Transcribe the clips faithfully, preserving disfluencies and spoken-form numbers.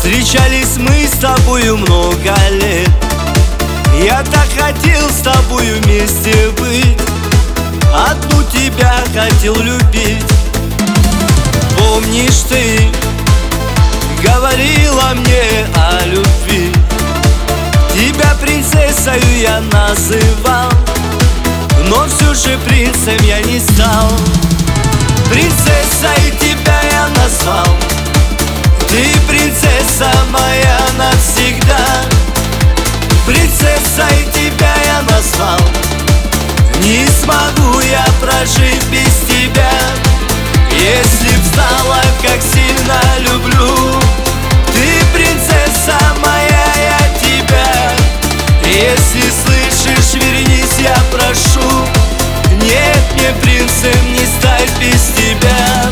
Встречались мы с тобою много лет. Я так хотел с тобою вместе быть, одну тебя хотел любить. Помнишь, ты говорила мне о любви, тебя принцессою я называл, но все же принцем я не стал. Принцессой тебя я назвал, ты принцесса моя навсегда. Принцессой тебя я назвал, не смогу я прожить без тебя. Если б знала, как сильно люблю, ты принцесса моя, я тебя. Если слышишь, вернись, я прошу, нет мне принцем не стать без тебя.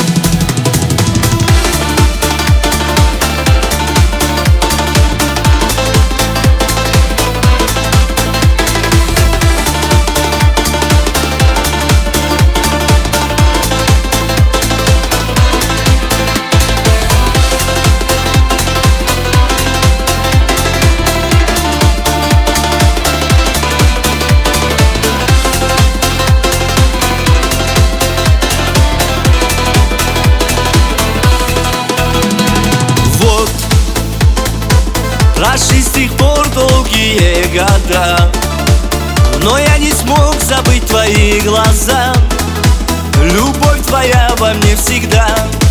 Прошли с тех пор долгие года, но я не смог забыть твои глаза. Любовь твоя во мне всегда.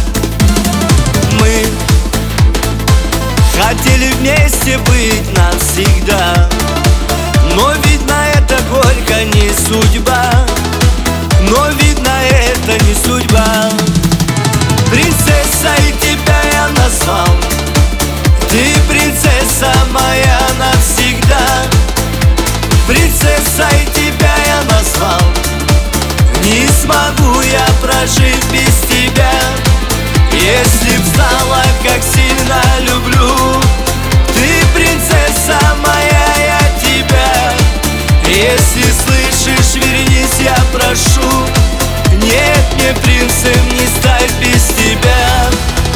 Мы хотели вместе быть навсегда, но видно, это горько не судьба. Но видно, это не судьба. Принцессой тебя я назвал, ты принцесса моя навсегда. Принцессой тебя я назвал, не смогу я прожить без тебя. Если б знала, как сильно люблю, ты принцесса моя, я тебя. Если слышишь, вернись, я прошу, нет мне принцем не стать без тебя.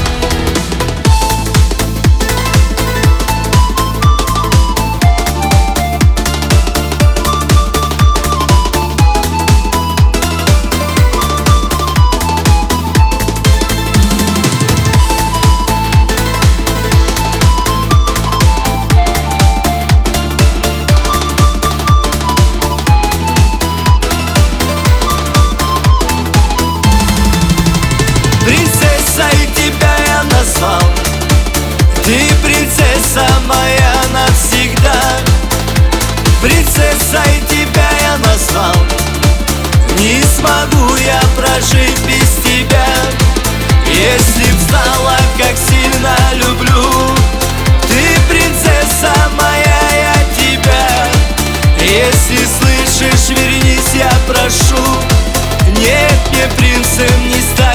Принцессой тебя я назвал, ты принцесса моя навсегда. Принцессой тебя я назвал, не смогу я прожить без тебя. Если б знала, как сильно люблю, ты принцесса моя, я тебя. Если слышишь, вернись, я прошу, нет мне принцем не стать.